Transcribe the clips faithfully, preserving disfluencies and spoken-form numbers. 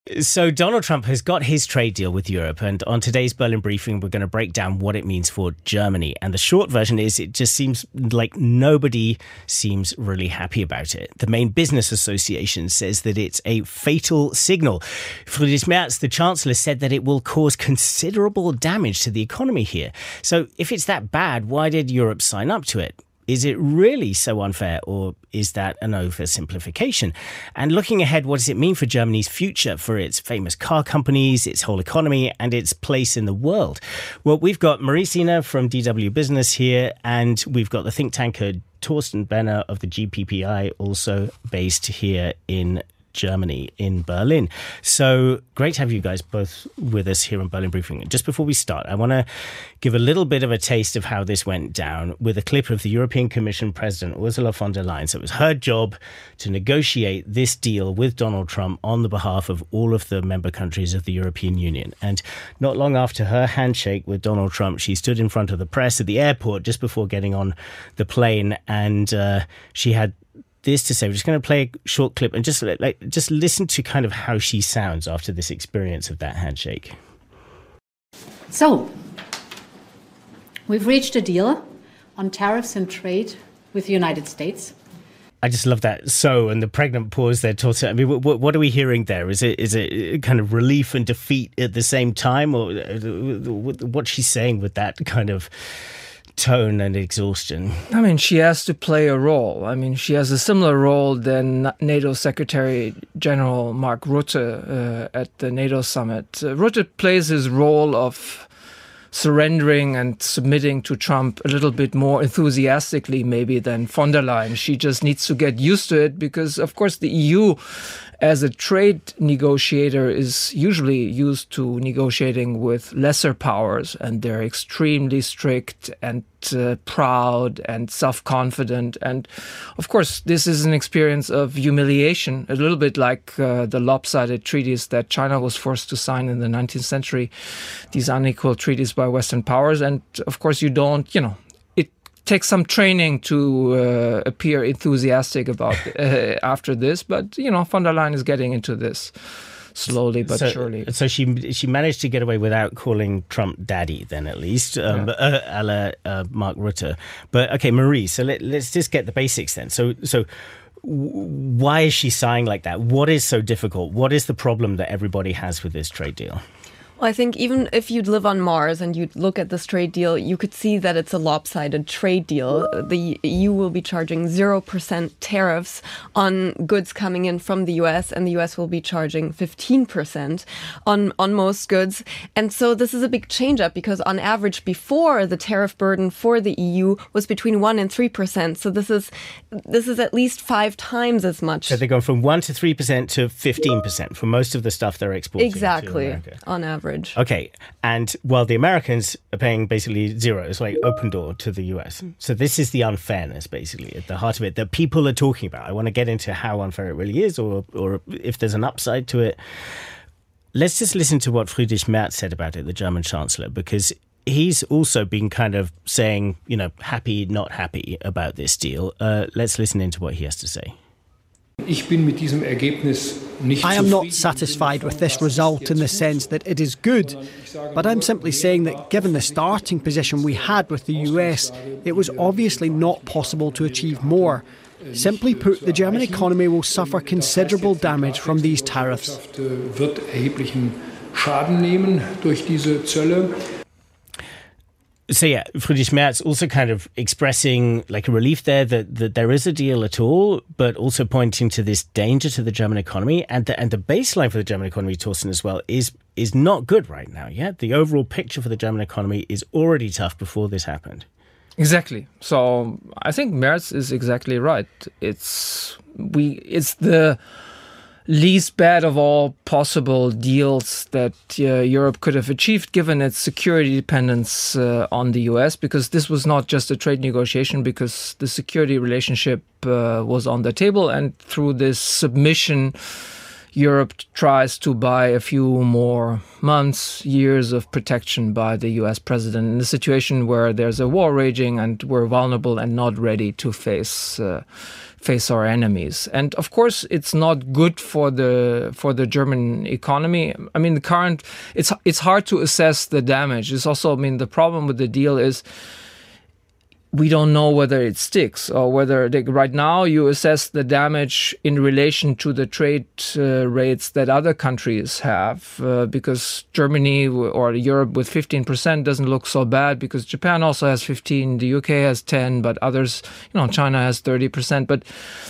So Donald Trump has got his trade deal with Europe, and on today's Berlin briefing, we're going to break down what it means for Germany. And the short version is it just seems like nobody seems really happy about it. The main business association says that it's a fatal signal. Friedrich Merz, the Chancellor, said that it will cause considerable damage to the economy here. So if it's that bad, why did Europe sign up to it? Is it really so unfair, or is that an oversimplification? And looking ahead, what does it mean for Germany's future, for its famous car companies, its whole economy, and its place in the world? Well, we've got Marie Siener from D W Business here, and we've got the think tanker Thorsten Benner of the G P P I, also based here in Germany, in Berlin. So great to have you guys both with us here on Berlin Briefing. Just before we start, I want to give a little bit of a taste of how this went down with a clip of the European Commission President Ursula von der Leyen. So it was her job to negotiate this deal with Donald Trump on the behalf of all of the member countries of the European Union. And not long after her handshake with Donald Trump, she stood in front of the press at the airport just before getting on the plane, and uh, she had this to say. We're just going to play a short clip and just like just listen to kind of how she sounds after this experience of that handshake. So, we've reached a deal on tariffs and trade with the United States. I just love that so and the pregnant pause there. I mean, what, what are we hearing there? Is it is it kind of relief and defeat at the same time, or what's she saying with that kind of tone and exhaustion? I mean, she has to play a role. I mean, she has a similar role than NATO Secretary General Mark Rutte uh, at the NATO summit. Uh, Rutte plays his role of surrendering and submitting to Trump a little bit more enthusiastically maybe than von der Leyen. She just needs to get used to it because, of course, the E U as a trade negotiator is usually used to negotiating with lesser powers, and they're extremely strict and uh, proud and self-confident. And of course, this is an experience of humiliation, a little bit like uh, the lopsided treaties that China was forced to sign in the nineteenth century, these unequal treaties by Western powers. And of course, you don't, you know, take some training to uh, appear enthusiastic about uh, after this, but you know, von der Leyen is getting into this slowly but so, surely. So she she managed to get away without calling Trump daddy, then at least, um, yeah. uh, a la uh, Mark Rutte. But okay, Marie. So let, let's just get the basics then. So so. Why is she sighing like that? What is so difficult? What is the problem that everybody has with this trade deal? Well, I think even if you'd live on Mars and you'd look at this trade deal, you could see that it's a lopsided trade deal. The E U will be charging zero percent tariffs on goods coming in from the U S, and the U S will be charging fifteen percent on, on most goods. And so this is a big change up because on average before, the tariff burden for the E U was between one and three percent. So this is this is at least five times as much. So they're going from one to three percent to fifteen percent for most of the stuff they're exporting exactly, to America. On average. Okay, and well, the Americans are paying basically zero. It's like open door to the U S. So this is the unfairness, basically, at the heart of it, that people are talking about. I want to get into how unfair it really is, or or if there's an upside to it. Let's just listen to what Friedrich Merz said about it, the German Chancellor, because he's also been kind of saying, you know, happy, not happy about this deal. Uh, let's listen into what he has to say. I am not satisfied with this result in the sense that it is good, but I'm simply saying that given the starting position we had with the U S, it was obviously not possible to achieve more. Simply put, the German economy will suffer considerable damage from these tariffs. So yeah, Friedrich Merz also kind of expressing like a relief there that, that there is a deal at all, but also pointing to this danger to the German economy. And the, and the baseline for the German economy, Thorsten, as well, is is not good right now. Yeah, the overall picture for the German economy is already tough before this happened. Exactly. So I think Merz is exactly right. It's we. It's the least bad of all possible deals that uh, Europe could have achieved given its security dependence uh, on the U S, because this was not just a trade negotiation, because the security relationship uh, was on the table, and through this submission Europe tries to buy a few more months, years of protection by the U S president in a situation where there's a war raging and we're vulnerable and not ready to face uh, face our enemies. And of course, it's not good for the for the German economy. I mean, the current it's it's hard to assess the damage. It's also, I mean, the problem with the deal is we don't know whether it sticks or whether they, right now you assess the damage in relation to the trade uh, rates that other countries have, uh, because Germany or Europe with fifteen percent doesn't look so bad because Japan also has fifteen, the U K has ten, but others, you know, China has thirty percent. But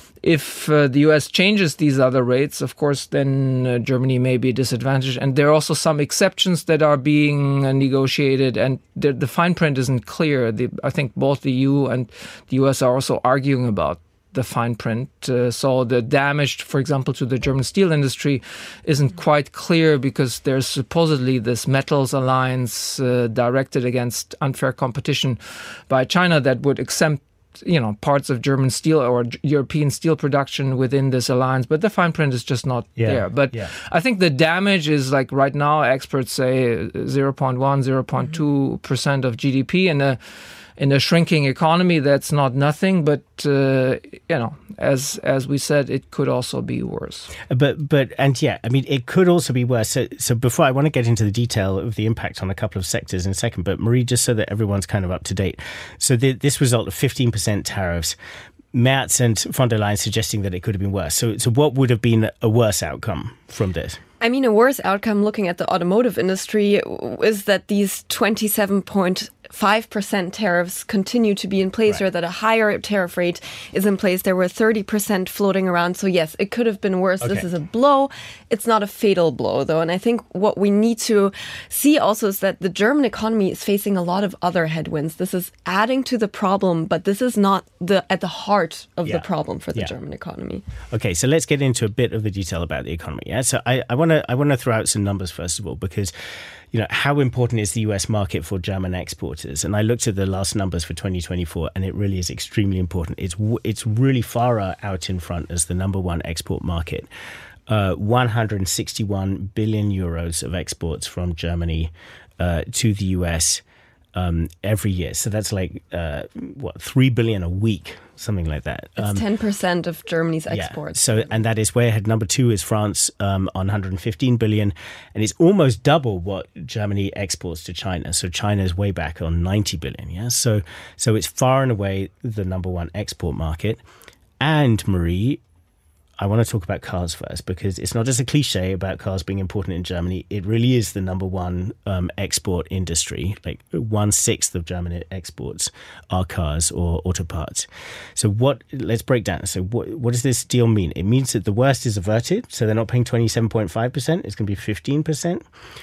if uh, the U S changes these other rates, of course, then uh, Germany may be disadvantaged. And there are also some exceptions that are being uh, negotiated, and the, the fine print isn't clear. The, I think both the E U and the U S are also arguing about the fine print. Uh, so the damage, for example, to the German steel industry isn't quite clear because there's supposedly this metals alliance uh, directed against unfair competition by China that would exempt you know, parts of German steel or European steel production within this alliance, but the fine print is just not yeah, there. But yeah. I think the damage is like right now, experts say zero point one, zero point two percent of G D P in a in a shrinking economy. That's not nothing, but uh, you know, as as we said, it could also be worse. But but and yeah, I mean, it could also be worse. So so before I want to get into the detail of the impact on a couple of sectors in a second, but Marie, just so that everyone's kind of up to date. So the, this result of fifteen percent tariffs, Merz and von der Leyen suggesting that it could have been worse. So so what would have been a worse outcome from this? I mean, a worse outcome looking at the automotive industry is that these twenty-seven point five percent tariffs continue to be in place, right, or that a higher tariff rate is in place. There were thirty percent floating around. So yes, it could have been worse. Okay. This is a blow. It's not a fatal blow, though. And I think what we need to see also is that the German economy is facing a lot of other headwinds. This is adding to the problem, but this is not the at the heart of yeah. the problem for the yeah. German economy. Okay, so let's get into a bit of the detail about the economy. Yeah, so I, I want to I want to throw out some numbers first of all, because you know, how important is the U S market for German exporters? And I looked at the last numbers for twenty twenty-four, and it really is extremely important. It's it's really far out in front as the number one export market. Uh, one hundred sixty-one billion euros of exports from Germany uh, to the U S um, every year. So that's like, uh, what, three billion a week, something like that. It's um, ten percent of Germany's exports. Yeah, so, and that is way ahead. Number two is France um, on one hundred fifteen billion. And it's almost double what Germany exports to China. So China is way back on ninety billion. Yeah. So, so it's far and away the number one export market. And Marie, I want to talk about cars first, because it's not just a cliche about cars being important in Germany. It really is the number one um, export industry. Like one sixth of German exports are cars or auto parts. So what? Let's break down. So what, what does this deal mean? It means that the worst is averted. So they're not paying twenty-seven point five percent. It's going to be fifteen percent.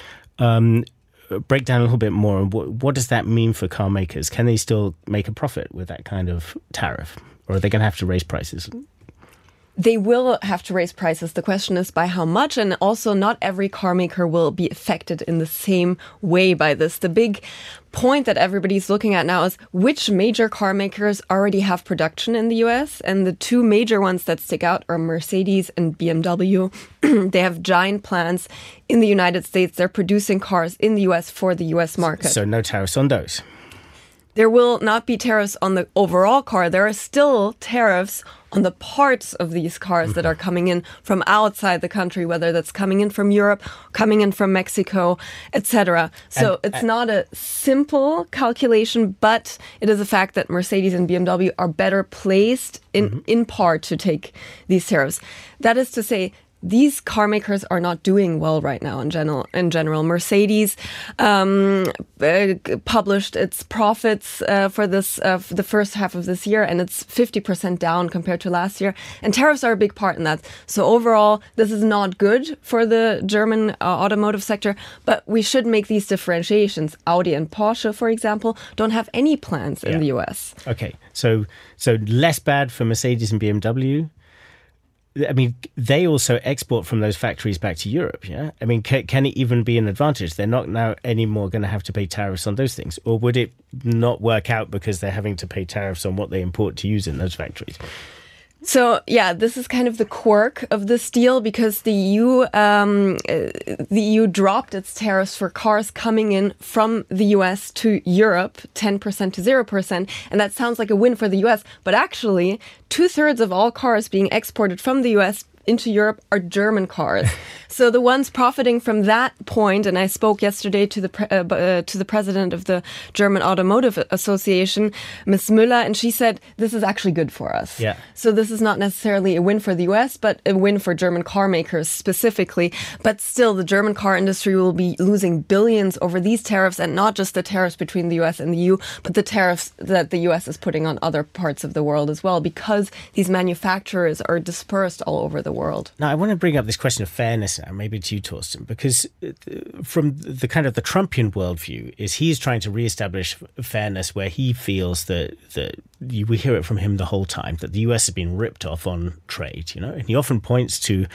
Um, break down a little bit more. What, what does that mean for car makers? Can they still make a profit with that kind of tariff? Or are they going to have to raise prices? They will have to raise prices. The question is by how much, and also not every car maker will be affected in the same way by this. The big point that everybody's looking at now is which major car makers already have production in the U S, and the two major ones that stick out are Mercedes and B M W. They have giant plants in the United States. They're producing cars in the U S for the U S market. So no tariffs on those. There will not be tariffs on the overall car. There are still tariffs on the parts of these cars that are coming in from outside the country, whether that's coming in from Europe, coming in from Mexico, et cetera. So and, it's and, not a simple calculation, but it is a fact that Mercedes and B M W are better placed in, mm-hmm. in part to take these tariffs. That is to say, these car makers are not doing well right now in general. In general, Mercedes um, uh, published its profits uh, for this uh, for the first half of this year, and it's fifty percent down compared to last year. And tariffs are a big part in that. So overall, this is not good for the German uh, automotive sector. But we should make these differentiations. Audi and Porsche, for example, don't have any plants in yeah. the U S. Okay, so so less bad for Mercedes and B M W. I mean, they also export from those factories back to Europe, yeah? I mean, can, can it even be an advantage? They're not now anymore going to have to pay tariffs on those things. Or would it not work out because they're having to pay tariffs on what they import to use in those factories? So, yeah, this is kind of the quirk of this deal because the E U um, the E U dropped its tariffs for cars coming in from the U S to Europe, ten percent to zero percent. And that sounds like a win for the U S. But actually, two-thirds of all cars being exported from the U S into Europe are German cars. So the ones profiting from that point, and I spoke yesterday to the pre- uh, uh, to the president of the German Automotive Association, Miz Müller, and she said, this is actually good for us. Yeah. So this is not necessarily a win for the U S, but a win for German car makers specifically. But still, the German car industry will be losing billions over these tariffs, and not just the tariffs between the U S and the E U, but the tariffs that the U S is putting on other parts of the world as well, because these manufacturers are dispersed all over the world. Now, I want to bring up this question of fairness now, maybe to you, Torsten, because from the kind of the Trumpian worldview is he's trying to reestablish fairness where he feels that, that you, we hear it from him the whole time, that the U S has been ripped off on trade, you know, and he often points to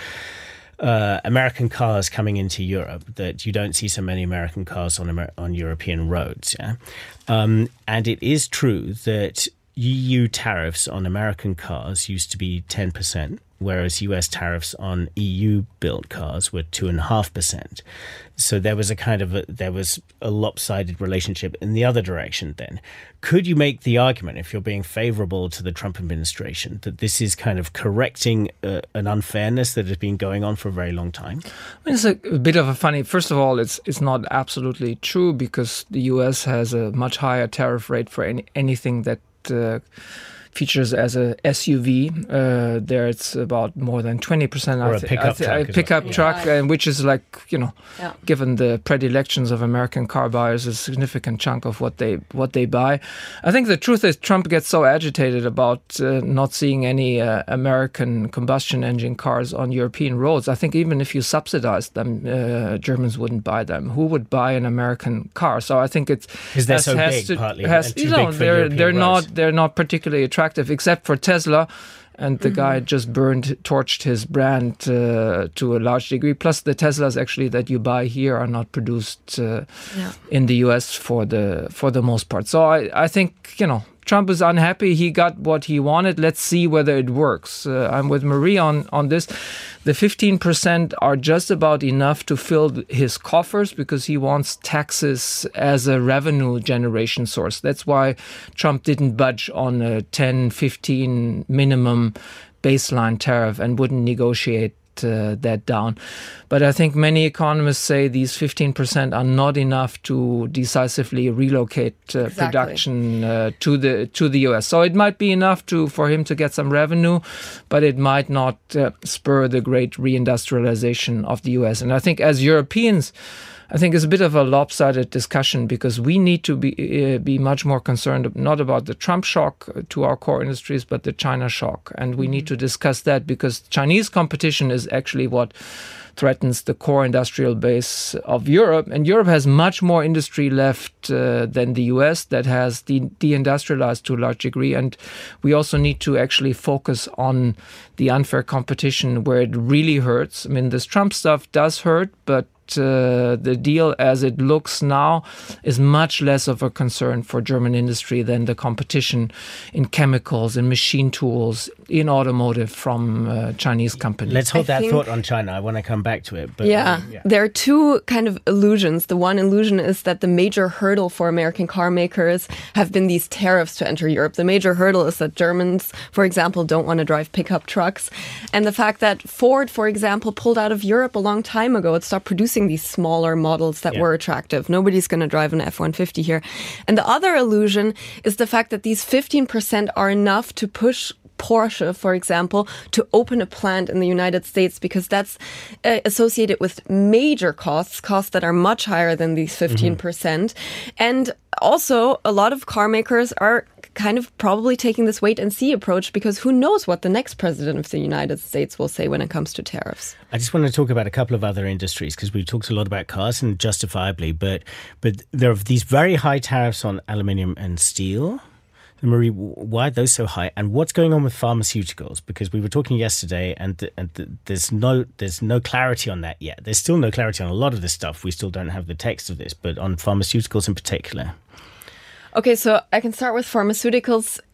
uh, American cars coming into Europe, that you don't see so many American cars on Amer- on European roads. Yeah, um, and it is true that E U tariffs on American cars used to be ten percent. Whereas U S tariffs on E U-built cars were two and a half percent. So there was a kind of a, there was a lopsided relationship in the other direction. Then, could you make the argument, if you're being favourable to the Trump administration, that this is kind of correcting uh, an unfairness that has been going on for a very long time? I mean, it's a, a bit of a funny. First of all, it's it's not absolutely true because the U S has a much higher tariff rate for any, anything that. Uh, features as a S U V. Uh, there it's about more than twenty percent. Or a pickup th- truck. A pickup well. truck, Yeah. and which is like, you know, Yeah. given the predilections of American car buyers, a significant chunk of what they what they buy. I think the truth is Trump gets so agitated about uh, not seeing any uh, American combustion engine cars on European roads. I think even if you subsidized them, uh, Germans wouldn't buy them. Who would buy an American car? So I think it's Because they're has- so has big, to- partly, has- and too you know, big for they're European they're roads. not they're not particularly attractive, except for Tesla. And the guy just burned, torched his brand uh, to a large degree. Plus, the Teslas actually that you buy here are not produced uh, Yeah. in the U S for the for the most part. So I, I think, you know, Trump is unhappy. He got what he wanted. Let's see whether it works. Uh, I'm with Marie on, on this. The fifteen percent are just about enough to fill his coffers because he wants taxes as a revenue generation source. That's why Trump didn't budge on a ten, fifteen minimum baseline tariff and wouldn't negotiate Uh, that down. But I think many economists say these fifteen percent are not enough to decisively relocate uh, Exactly. production uh, to the to the U S. So it might be enough to for him to get some revenue, but it might not uh, spur the great reindustrialization of the U S. And I think as Europeans, I think it's a bit of a lopsided discussion because we need to be uh, be much more concerned not about the Trump shock to our core industries, but the China shock. And we need to discuss that because Chinese competition is actually what threatens the core industrial base of Europe. And Europe has much more industry left uh, than the U S that has de- deindustrialized to a large degree. And we also need to actually focus on the unfair competition where it really hurts. I mean, this Trump stuff does hurt, but Uh, the deal as it looks now is much less of a concern for German industry than the competition in chemicals and machine tools in automotive from uh, Chinese companies. Let's hold I that think- thought on China. I want to come back to it. But Yeah. um, yeah. There are two kind of illusions. The one illusion is that the major hurdle for American car makers have been these tariffs to enter Europe. The major hurdle is that Germans, for example, don't want to drive pickup trucks. And the fact that Ford, for example, pulled out of Europe a long time ago. It stopped producing these smaller models that Yeah. were attractive. Nobody's going to drive an F one fifty here. And the other illusion is the fact that these fifteen percent are enough to push Porsche, for example, to open a plant in the United States because that's uh, associated with major costs, costs that are much higher than these fifteen percent. Mm-hmm. And also, a lot of car makers are kind of probably taking this wait and see approach because who knows what the next president of the United States will say when it comes to tariffs. I just want to talk about a couple of other industries because we've talked a lot about cars and justifiably, but but there are these very high tariffs on aluminium and steel. Marie, why are those so high? And what's going on with pharmaceuticals? Because we were talking yesterday, and th- and th- there's no there's no clarity on that yet. There's still no clarity on a lot of this stuff. We still don't have the text of this, but on pharmaceuticals in particular. Okay, so I can start with pharmaceuticals.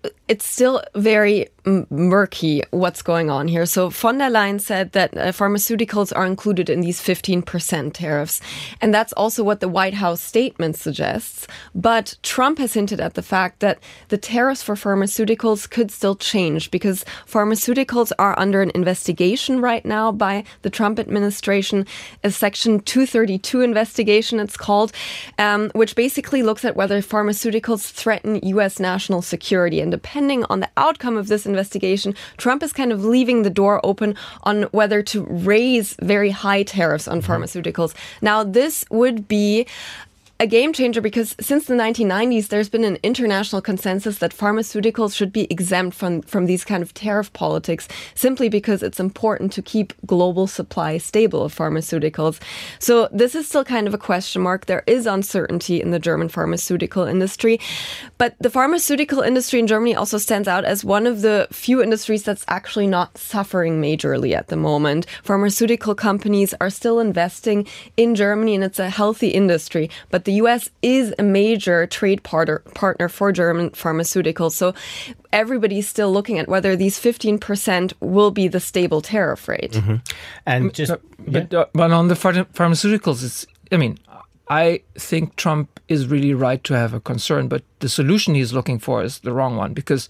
it's still very murky what's going on here. So von der Leyen said that uh, pharmaceuticals are included in these fifteen percent tariffs. And that's also what the White House statement suggests. But Trump has hinted at the fact that the tariffs for pharmaceuticals could still change because pharmaceuticals are under an investigation right now by the Trump administration, a Section two thirty-two investigation, it's called, um, which basically looks at whether pharmaceuticals threaten U S national security. And depending on the outcome of this investigation, Trump is kind of leaving the door open on whether to raise very high tariffs on pharmaceuticals. Now, this would be a game changer because since the nineteen nineties, there's been an international consensus that pharmaceuticals should be exempt from, from these kind of tariff politics simply because it's important to keep global supply stable of pharmaceuticals. So this is still kind of a question mark. There is uncertainty in the German pharmaceutical industry, but the pharmaceutical industry in Germany also stands out as one of the few industries that's actually not suffering majorly at the moment. Pharmaceutical companies are still investing in Germany and it's a healthy industry, but the U S is a major trade partner partner for German pharmaceuticals. So everybody's still looking at whether these fifteen percent will be the stable tariff rate. Mm-hmm. And just but, yeah. uh, but on the pharma- pharmaceuticals, it's, I mean, I think Trump is really right to have a concern, but the solution he's looking for is the wrong one because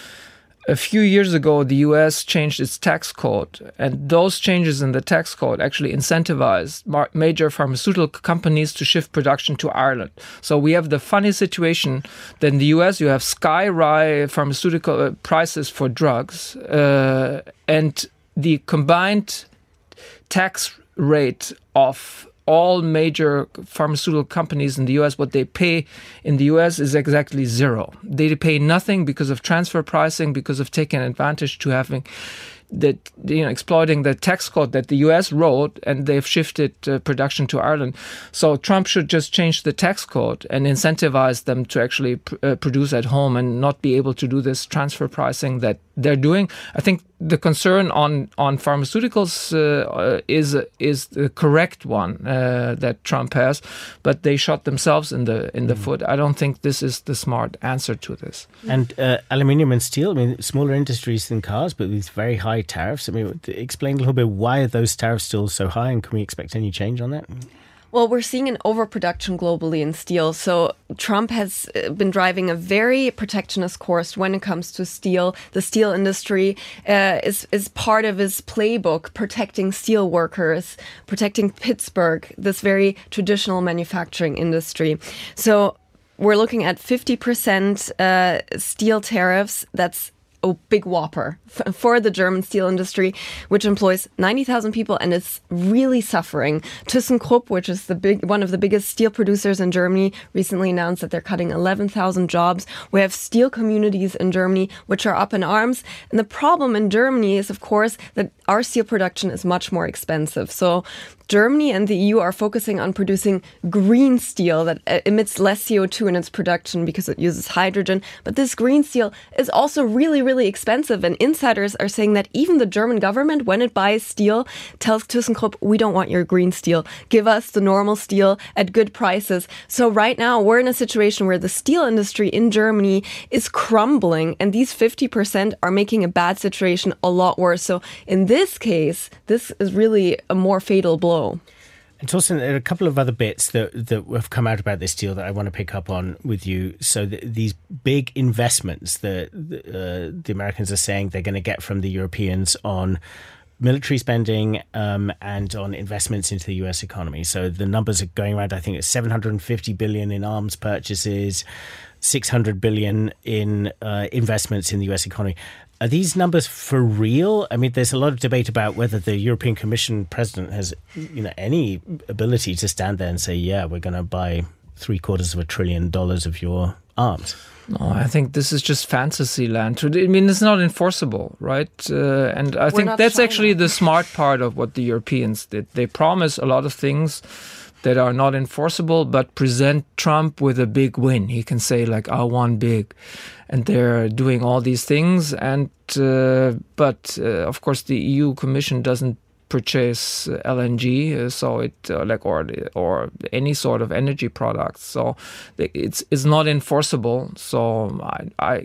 a few years ago, the U S changed its tax code, and those changes in the tax code actually incentivized mar- major pharmaceutical companies to shift production to Ireland. So we have the funny situation that in the U S you have sky-high pharmaceutical uh, prices for drugs, uh, and the combined tax rate of all major pharmaceutical companies in the U S, what they pay in the U S is exactly zero. They pay nothing because of transfer pricing, because of taking advantage to having that, you know, exploiting the tax code that the U S wrote, and they've shifted uh, production to Ireland. So Trump should just change the tax code and incentivize them to actually pr- uh, produce at home and not be able to do this transfer pricing that they're doing. I think the concern on on pharmaceuticals uh, is is the correct one uh, that Trump has, but they shot themselves in the in the mm. foot. I don't think this is the smart answer to this. And uh, aluminium and steel, I mean, smaller industries than cars, but these very high tariffs. I mean, explain a little bit why are those tariffs still so high, and can we expect any change on that? Well, we're seeing an overproduction globally in steel. So Trump has been driving a very protectionist course when it comes to steel. The steel industry uh, is, is part of his playbook, protecting steel workers, protecting Pittsburgh, this very traditional manufacturing industry. So we're looking at fifty percent uh, steel tariffs. That's a big whopper f- for the German steel industry, which employs ninety thousand people and is really suffering. ThyssenKrupp, which is the big one of the biggest steel producers in Germany, recently announced that they're cutting eleven thousand jobs. We have steel communities in Germany which are up in arms. And the problem in Germany is, of course, that our steel production is much more expensive. So Germany and the E U are focusing on producing green steel that emits less C O two in its production because it uses hydrogen. But this green steel is also really, really expensive. And insiders are saying that even the German government, when it buys steel, tells ThyssenKrupp, we don't want your green steel. Give us the normal steel at good prices. So right now we're in a situation where the steel industry in Germany is crumbling, and these fifty percent are making a bad situation a lot worse. So in this case, this is really a more fatal blow. And Torsten, there are a couple of other bits that, that have come out about this deal that I want to pick up on with you. So the, these big investments that uh, the Americans are saying they're going to get from the Europeans on military spending um, and on investments into the U S economy. So the numbers are going around, I think it's seven hundred fifty billion in arms purchases, six hundred billion in uh, investments in the U S economy. Are these numbers for real? I mean, there's a lot of debate about whether the European Commission president has, you know, any ability to stand there and say, yeah, we're going to buy three quarters of a trillion dollars of your arms. No, I think this is just fantasy land. I mean, it's not enforceable, right? Uh, and I We're think that's China. actually the smart part of what the Europeans did. They promise a lot of things that are not enforceable, but present Trump with a big win. He can say, like, I won big. And they're doing all these things. And uh, but, uh, of course, the E U Commission doesn't purchase L N G, uh, so it uh, like or or any sort of energy products. So it's it's not enforceable. So I, I you know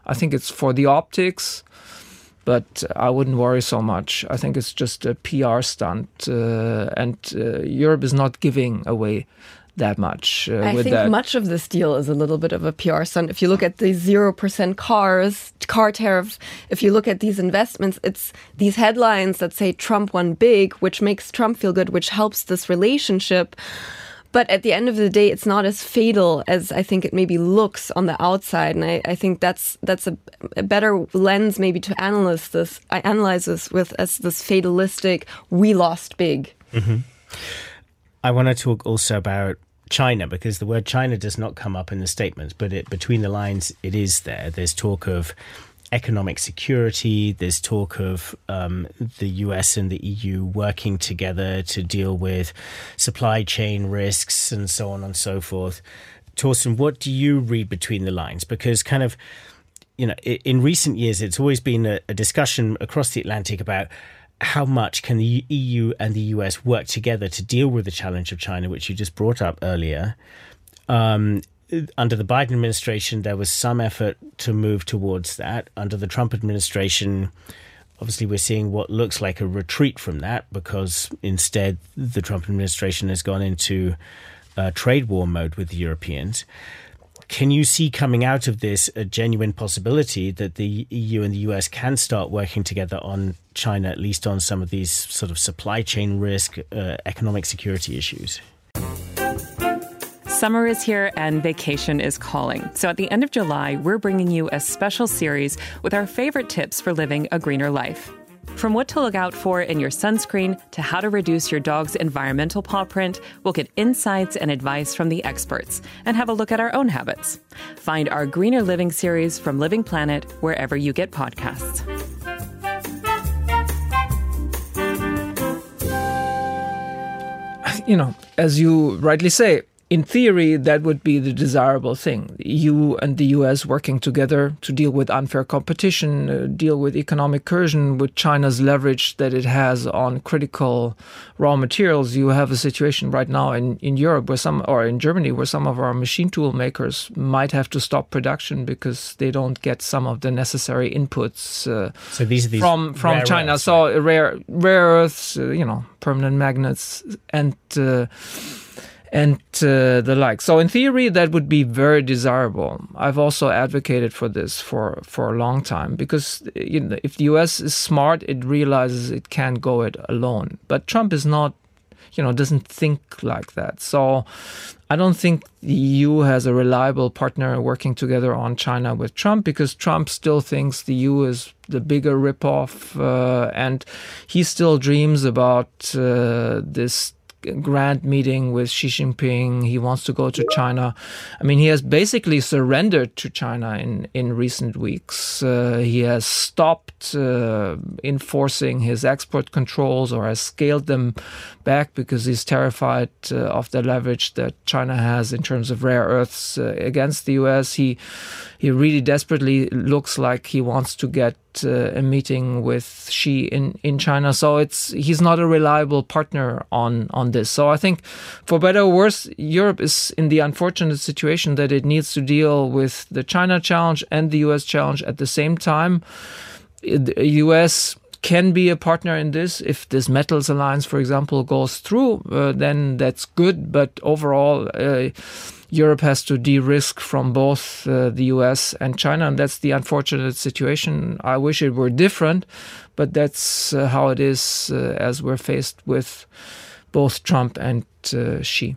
I think it's for the optics, but I wouldn't worry so much. I think it's just a P R stunt, uh, and uh, Europe is not giving away that much. Uh, I with think that. much of this deal is a little bit of a P R stunt. If you look at the zero percent cars, car tariff, if you look at these investments, it's these headlines that say Trump won big, which makes Trump feel good, which helps this relationship. But at the end of the day, it's not as fatal as I think it maybe looks on the outside. And I, I think that's that's a, a better lens maybe to analyze this. I analyze this with as this fatalistic, we lost big. Mm-hmm. I want to talk also about China, because the word China does not come up in the statements, but it, between the lines, it is there. There's talk of economic security. There's talk of um, the U S and the E U working together to deal with supply chain risks and so on and so forth. Torsten, what do you read between the lines? Because kind of, you know, in recent years, it's always been a, a discussion across the Atlantic about how much can the E U and the U S work together to deal with the challenge of China, which you just brought up earlier. Um, under the Biden administration, there was some effort to move towards that. Under the Trump administration, obviously we're seeing what looks like a retreat from that, because instead the Trump administration has gone into uh, trade war mode with the Europeans. Can you see coming out of this a genuine possibility that the E U and the U S can start working together on China, at least on some of these sort of supply chain risk, uh, economic security issues? Summer is here and vacation is calling. So at the end of July, we're bringing you a special series with our favorite tips for living a greener life. From what to look out for in your sunscreen to how to reduce your dog's environmental paw print, we'll get insights and advice from the experts and have a look at our own habits. Find our Greener Living series from Living Planet wherever you get podcasts. You know, as you rightly say, in theory, that would be the desirable thing. The E U and the U S working together to deal with unfair competition, uh, deal with economic coercion, with China's leverage that it has on critical raw materials. You have a situation right now in, in Europe where some, or in Germany, where some of our machine tool makers might have to stop production because they don't get some of the necessary inputs uh, so these are these from from rare China. earths, so right? rare rare earths, uh, you know, permanent magnets, and. Uh, and uh, the like. So in theory, that would be very desirable. I've also advocated for this for, for a long time, because you know, if the U S is smart, it realizes it can't go it alone. But Trump is not, you know, doesn't think like that. So I don't think the E U has a reliable partner working together on China with Trump, because Trump still thinks the E U is the bigger ripoff, uh, and he still dreams about uh, this grand meeting with Xi Jinping. He wants to go to China. I mean, he has basically surrendered to China in, in recent weeks. Uh, he has stopped uh, enforcing his export controls, or has scaled them back because he's terrified uh, of the leverage that China has in terms of rare earths uh, against the U S. He he really desperately looks like he wants to get uh, a meeting with Xi in, in China. So it's he's not a reliable partner on, on this. So I think, for better or worse, Europe is in the unfortunate situation that it needs to deal with the China challenge and the U S challenge at the same time. The U S can be a partner in this. If this metals alliance, for example, goes through, uh, then that's good. But overall, uh, Europe has to de-risk from both uh, the U S and China, and that's the unfortunate situation. I wish it were different, but that's uh, how it is uh, as we're faced with both Trump and uh, Xi.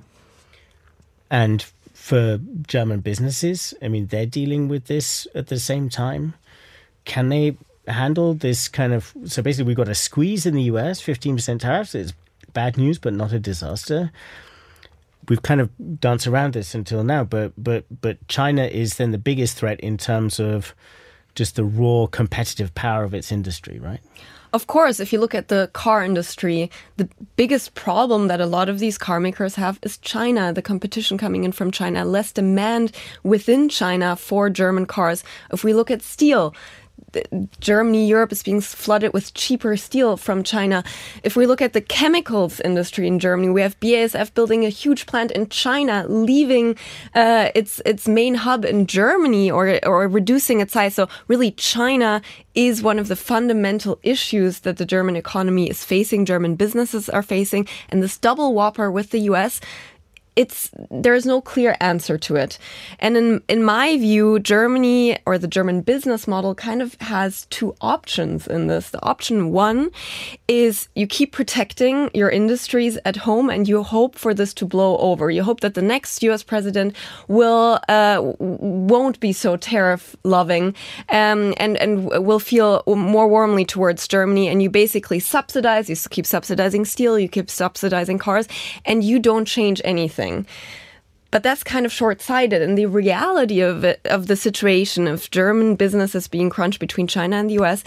And for German businesses, I mean, they're dealing with this at the same time. Can they handle this kind of... So basically, we've got a squeeze in the U S, fifteen percent tariffs. It's bad news, but not a disaster. We've kind of danced around this until now, but but but China is then the biggest threat in terms of just the raw competitive power of its industry, right? Of course, if you look at the car industry, the biggest problem that a lot of these car makers have is China, the competition coming in from China, less demand within China for German cars. If we look at steel, Germany, Europe is being flooded with cheaper steel from China. If we look at the chemicals industry in Germany, we have B A S F building a huge plant in China, leaving uh, its its main hub in Germany or or reducing its size. So really, China is one of the fundamental issues that the German economy is facing, German businesses are facing, and this double whopper with the U S, It's there is no clear answer to it. And in in my view, Germany or the German business model kind of has two options in this. The option one is you keep protecting your industries at home and you hope for this to blow over. You hope that the next U S president will uh, won't be so tariff loving um, and, and will feel more warmly towards Germany. And you basically subsidize, you keep subsidizing steel, you keep subsidizing cars, and you don't change anything. But that's kind of short-sighted. And the reality of it, of the situation of German businesses being crunched between China and the U S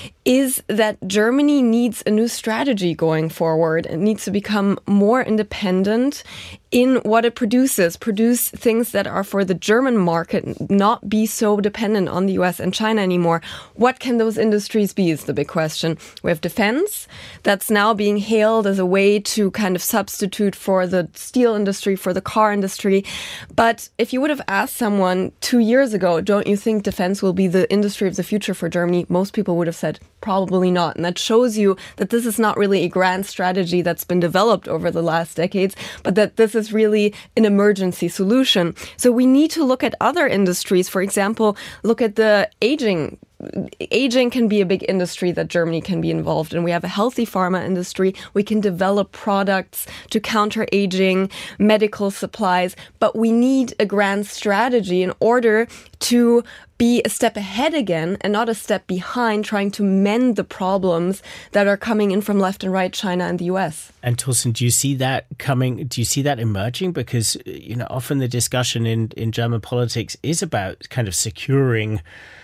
is that Germany needs a new strategy going forward. It needs to become more independent in what it produces, produce things that are for the German market, not be so dependent on the U S and China anymore. What can those industries be is the big question. We have defense that's now being hailed as a way to kind of substitute for the steel industry, for the car industry. But if you would have asked someone two years ago, don't you think defense will be the industry of the future for Germany? Most people would have said, probably not. And that shows you that this is not really a grand strategy that's been developed over the last decades, but that this is really an emergency solution. So we need to look at other industries. For example, look at the aging Aging can be a big industry that Germany can be involved in. We have a healthy pharma industry. We can develop products to counter aging, medical supplies, but we need a grand strategy in order to be a step ahead again and not a step behind, trying to mend the problems that are coming in from left and right, China and the U S. And Torsten, do you see that coming? Do you see that emerging? Because, you know, often the discussion in, in German politics is about kind of securing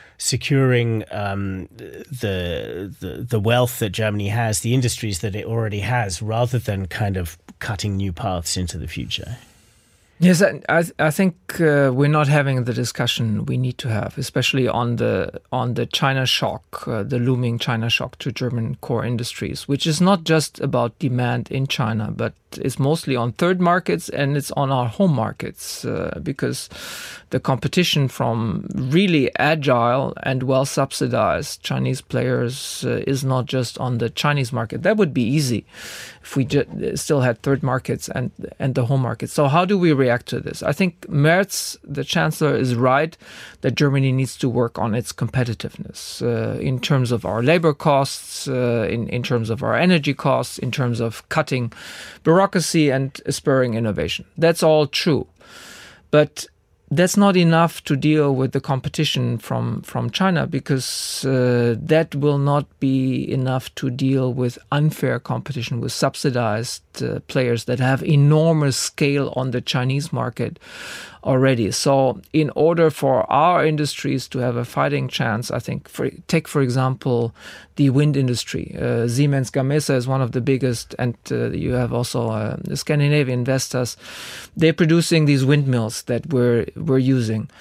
securing um, the, the the wealth that Germany has, the industries that it already has, rather than kind of cutting new paths into the future. Yes, I I think uh, we're not having the discussion we need to have, especially on the on the China shock, uh, the looming China shock to German core industries, which is not just about demand in China, but is mostly on third markets and it's on our home markets uh, because the competition from really agile and well subsidized Chinese players uh, is not just on the Chinese market. That would be easy if we ju- still had third markets and and the home market. So how do we react to this? I think Merz, the chancellor, is right that Germany needs to work on its competitiveness uh, in terms of our labor costs, uh, in, in terms of our energy costs, in terms of cutting bureaucracy and spurring innovation. That's all true. But that's not enough to deal with the competition from, from China because uh, that will not be enough to deal with unfair competition with subsidized uh, players that have enormous scale on the Chinese market already. So in order for our industries to have a fighting chance, I think, for, take, for example, the wind industry. Uh, Siemens Gamesa is one of the biggest, and uh, you have also uh, the Scandinavian investors. They're producing these windmills that we're, we're using.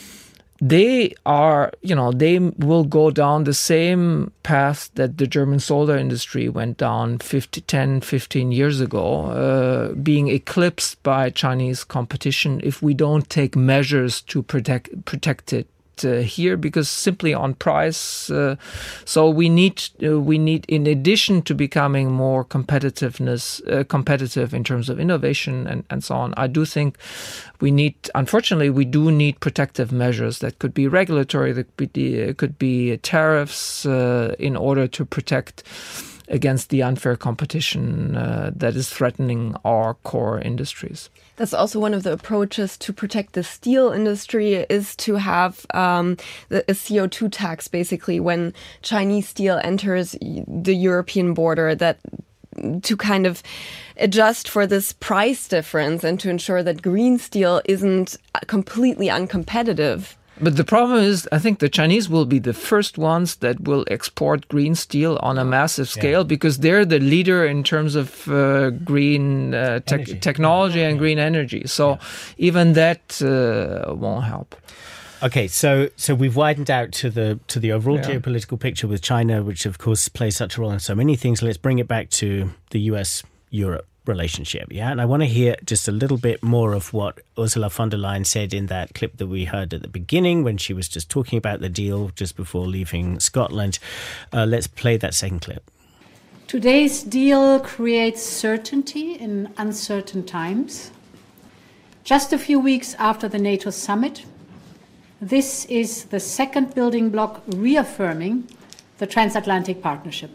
They are, you know, they will go down the same path that the German solar industry went down fifty, ten, fifteen years ago, uh, being eclipsed by Chinese competition if we don't take measures to protect protect it uh, here, because simply on price. Uh, so we need uh, we need, in addition to becoming more competitiveness uh, competitive in terms of innovation and, and so on, I do think we need, unfortunately, we do need protective measures that could be regulatory, that could be, could be tariffs uh, in order to protect against the unfair competition uh, that is threatening our core industries. That's also one of the approaches to protect the steel industry, is to have um, the, a C O two tax, basically, when Chinese steel enters the European border, that to kind of adjust for this price difference and to ensure that green steel isn't completely uncompetitive. But the problem is, I think the Chinese will be the first ones that will export green steel on a massive scale, yeah, because they're the leader in terms of uh, green uh, te- technology and green energy. So yeah, even that uh, won't help. Okay, so so we've widened out to the to the overall Yeah. geopolitical picture with China, which of course plays such a role in so many things. Let's bring it back to the U S Europe relationship, yeah? And I want to hear just a little bit more of what Ursula von der Leyen said in that clip that we heard at the beginning when she was just talking about the deal just before leaving Scotland. Uh, let's play that second clip. Today's deal creates certainty in uncertain times. Just a few weeks after the NATO summit, this is the second building block reaffirming the transatlantic partnership.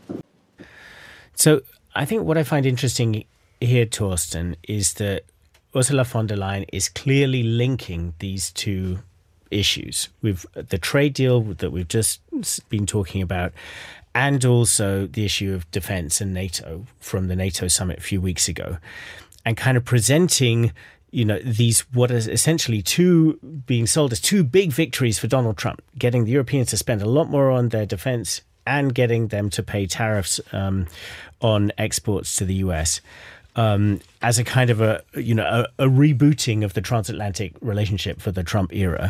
So I think what I find interesting here, Torsten, is that Ursula von der Leyen is clearly linking these two issues with the trade deal that we've just been talking about, and also the issue of defense and NATO from the NATO summit a few weeks ago, and kind of presenting, you know, these what is essentially two being sold as two big victories for Donald Trump, getting the Europeans to spend a lot more on their defense and getting them to pay tariffs um, on exports to the U S um, as a kind of a, you know, a, a rebooting of the transatlantic relationship for the Trump era.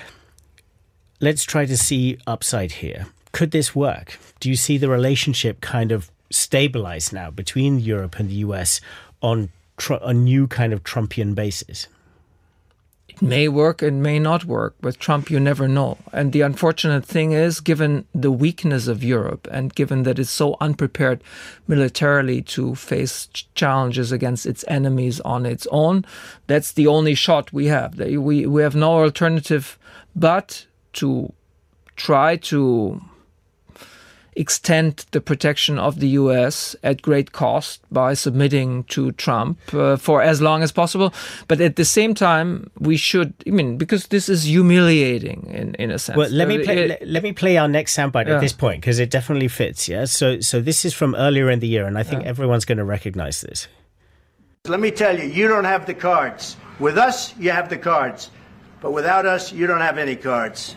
Let's try to see upside here. Could this work? Do you see the relationship kind of stabilize now between Europe and the U S on tr- a new kind of Trumpian basis? It may work, it may not work. With Trump, you never know. And the unfortunate thing is, given the weakness of Europe and given that it's so unprepared militarily to face ch- challenges against its enemies on its own, that's the only shot we have. They- We, we have no alternative but to try to extend the protection of the U S at great cost by submitting to Trump uh, for as long as possible. But at the same time, we should, I mean, because this is humiliating in, in a sense. Well, let me Uh, play, it- let, let me play our next soundbite Yeah. at this point, because it definitely fits, yeah? So, so this is from earlier in the year, and I think Yeah. everyone's going to recognize this. Let me tell you, you don't have the cards. With us, you have the cards. But without us, you don't have any cards.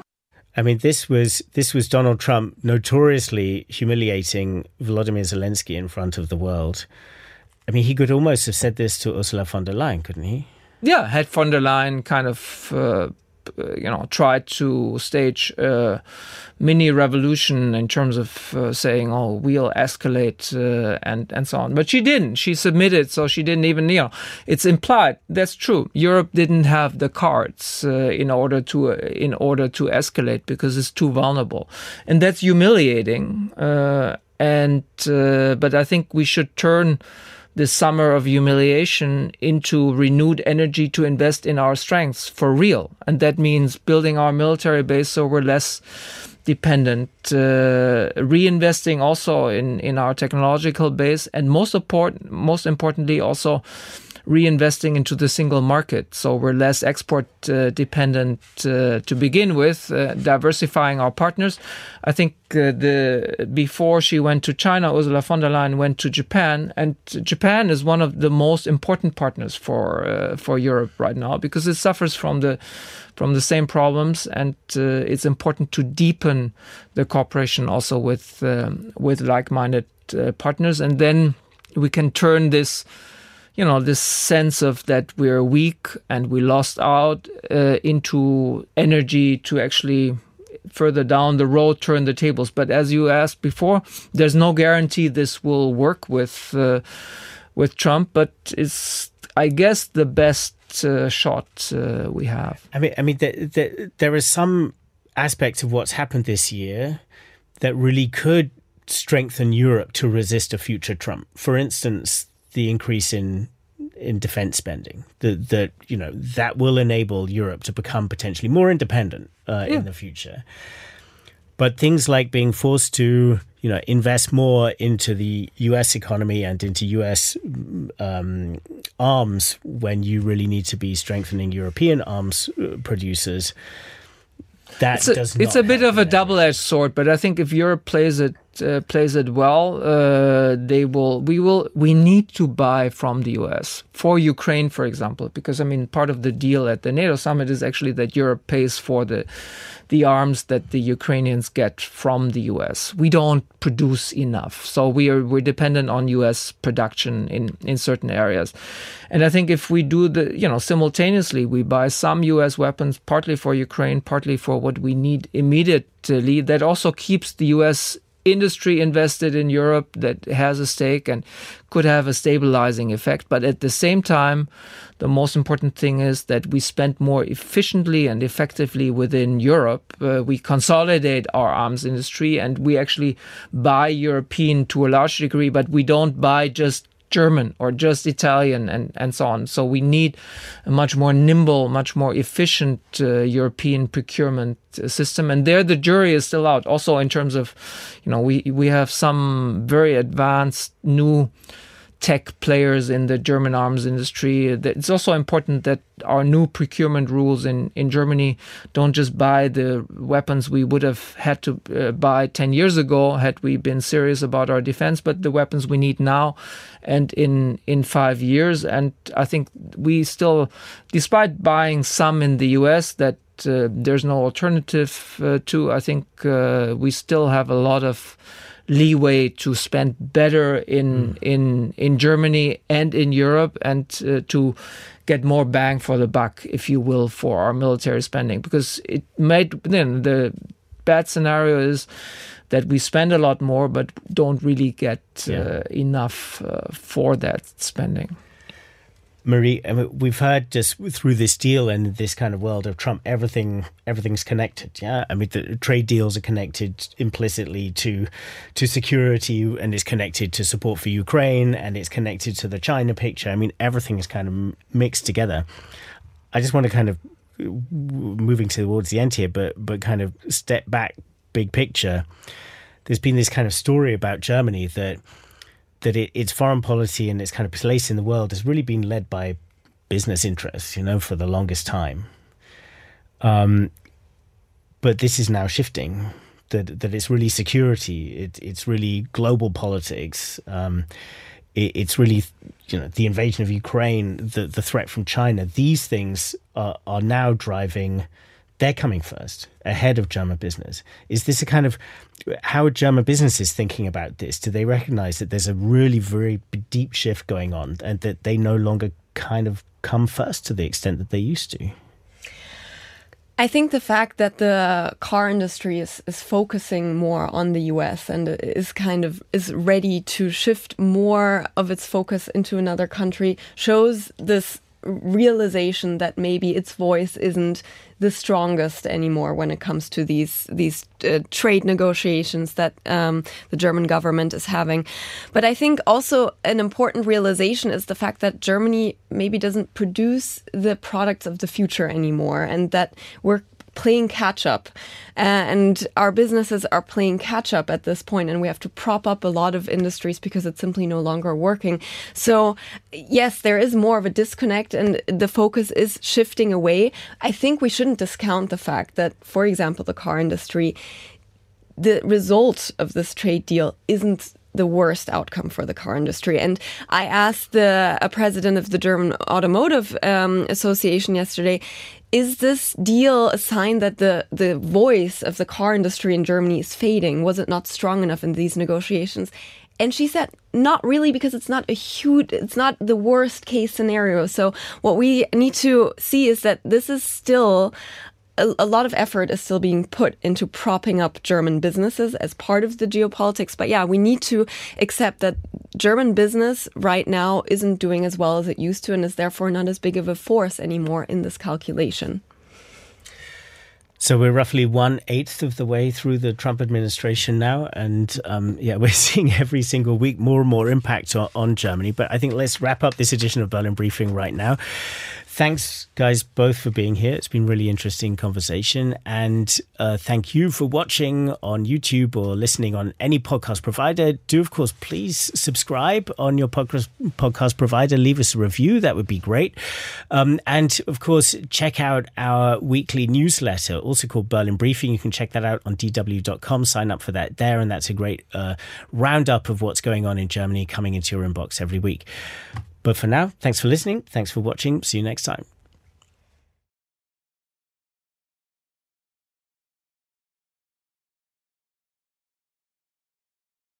I mean, this was this was Donald Trump notoriously humiliating Volodymyr Zelensky in front of the world. I mean, he could almost have said this to Ursula von der Leyen, couldn't he? Yeah, had von der Leyen kind of, uh, you know, tried to stage a mini revolution in terms of uh, saying, oh, we'll escalate uh, and, and so on. But she didn't. She submitted, so she didn't even, you know, it's implied. That's true. Europe didn't have the cards uh, in order to uh, in order to escalate because it's too vulnerable. And that's humiliating. Uh, and uh, but I think we should turn this summer of humiliation into renewed energy to invest in our strengths for real. And that means building our military base so we're less dependent, uh, reinvesting also in, in our technological base, and most important, most importantly also reinvesting into the single market. So we're less export uh, dependent uh, to begin with, uh, diversifying our partners. I think uh, the before she went to China, Ursula von der Leyen went to Japan, and Japan is one of the most important partners for uh, for Europe right now because it suffers from the from the same problems, and uh, it's important to deepen the cooperation also with um, with like-minded uh, partners, and then we can turn this, you know, this sense of that we're weak and we lost out uh, into energy to actually further down the road turn the tables. But as you asked before, there's no guarantee this will work with uh, with Trump, but it's, I guess, the best uh, shot uh, we have. I mean, I mean, the, the, there are some aspects of what's happened this year that really could strengthen Europe to resist a future Trump. For instance, the increase in in defense spending, that that you know that will enable Europe to become potentially more independent uh, Yeah. in the future. But things like being forced to you know invest more into the U S economy and into U S um, arms when you really need to be strengthening European arms uh, producers. That It's a, does it's not a bit help of a in that double-edged sword, but I think if Europe plays it uh, plays it well, uh, they will. We will. We need to buy from the U S for Ukraine, for example, because I mean, part of the deal at the NATO summit is actually that Europe pays for the the arms that the Ukrainians get from the U S. We don't produce enough, so we are we're dependent on U S production in in certain areas. And I think if we do the, you know, simultaneously, we buy some U S weapons, partly for Ukraine, partly for what we need immediately, that also keeps the U S industry invested in Europe, that has a stake and could have a stabilizing effect. But at the same time, the most important thing is that we spend more efficiently and effectively within Europe. Uh, we consolidate our arms industry and we actually buy European to a large degree, but we don't buy just German or just Italian and, and so on. So we need a much more nimble, much more efficient uh, European procurement system. And there the jury is still out. Also in terms of, you know, we, we have some very advanced new tech players in the German arms industry. It's also important that our new procurement rules in, in Germany don't just buy the weapons we would have had to uh, buy ten years ago had we been serious about our defense, but the weapons we need now and in, in five years. And I think we still, despite buying some in the U S that uh, there's no alternative uh, to, I think uh, we still have a lot of leeway to spend better in mm. in in Germany and in Europe, and uh, to get more bang for the buck, if you will, for our military spending. Because it might, then the bad scenario is that we spend a lot more but don't really get uh, yeah. enough uh, for that spending. Marie, I mean, we've heard just through this deal and this kind of world of Trump, everything everything's connected. Yeah, I mean, the trade deals are connected implicitly to to security, and it's connected to support for Ukraine, and it's connected to the China picture. I mean, everything is kind of mixed together. I just want to kind of, moving towards the end here, but but kind of step back, big picture. There's been this kind of story about Germany that. that it, its foreign policy and its kind of place in the world has really been led by business interests, you know, for the longest time. Um, but this is now shifting, that that it's really security, it, it's really global politics, um, it, it's really, you know, the invasion of Ukraine, the, the threat from China. These things are, are now driving, they're coming first, ahead of German business. Is this a kind of, how are German businesses thinking about this? Do they recognize that there's a really very deep shift going on and that they no longer kind of come first to the extent that they used to? I think the fact that the car industry is, is focusing more on the U S and is kind of is ready to shift more of its focus into another country shows this realization that maybe its voice isn't the strongest anymore when it comes to these these uh, trade negotiations that um, the German government is having. But I think also an important realization is the fact that Germany maybe doesn't produce the products of the future anymore, and that we're playing catch up, uh, and our businesses are playing catch up at this point, and we have to prop up a lot of industries because it's simply no longer working. So yes, there is more of a disconnect and the focus is shifting away. I think we shouldn't discount the fact that, for example, the car industry, the result of this trade deal isn't the worst outcome for the car industry. And I asked the uh, president of the German Automotive um, Association yesterday, is this deal a sign that the, the voice of the car industry in Germany is fading? Was it not strong enough in these negotiations? And she said, not really, because it's not a huge, it's not the worst case scenario. So what we need to see is that this is still A, a lot of effort is still being put into propping up German businesses as part of the geopolitics. But yeah, we need to accept that German business right now isn't doing as well as it used to and is therefore not as big of a force anymore in this calculation. So we're roughly one-eighth of the way through the Trump administration now. And um, yeah, we're seeing every single week more and more impact on, on Germany. But I think let's wrap up this edition of Berlin Briefing right now. Thanks, guys, both for being here. It's been really interesting conversation. And uh, thank you for watching on YouTube or listening on any podcast provider. Do, of course, please subscribe on your podcast podcast provider. Leave us a review. That would be great. Um, and, of course, check out our weekly newsletter, also called Berlin Briefing. You can check that out on d w dot com. Sign up for that there. And that's a great uh, roundup of what's going on in Germany coming into your inbox every week. But for now, thanks for listening. Thanks for watching. See you next time.